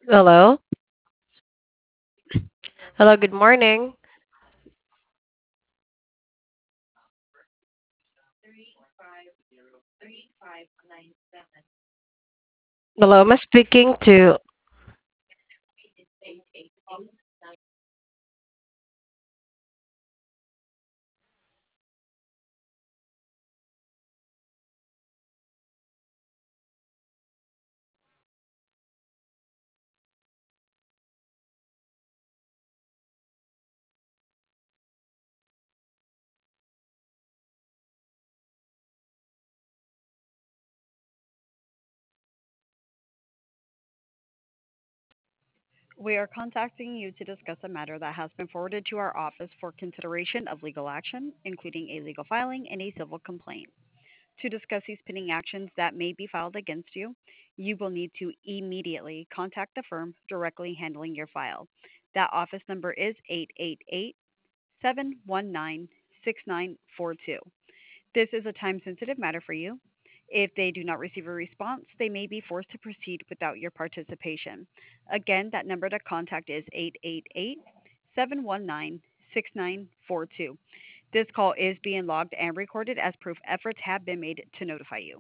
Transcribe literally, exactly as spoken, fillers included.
Hello. Hello, good morning. Hello, am I speaking to We are contacting you to discuss a matter that has been forwarded to our office for consideration of legal action, including a legal filing and a civil complaint. To discuss these pending actions that may be filed against you, you will need to immediately contact the firm directly handling your file. That office number is eight eight eight, seven one nine, six nine four two. This is a time sensitive matter for you. If they do not receive a response, they may be forced to proceed without your participation. Again, that number to contact is eight eight eight, seven one nine, six nine four two. This call is being logged and recorded as proof efforts have been made to notify you.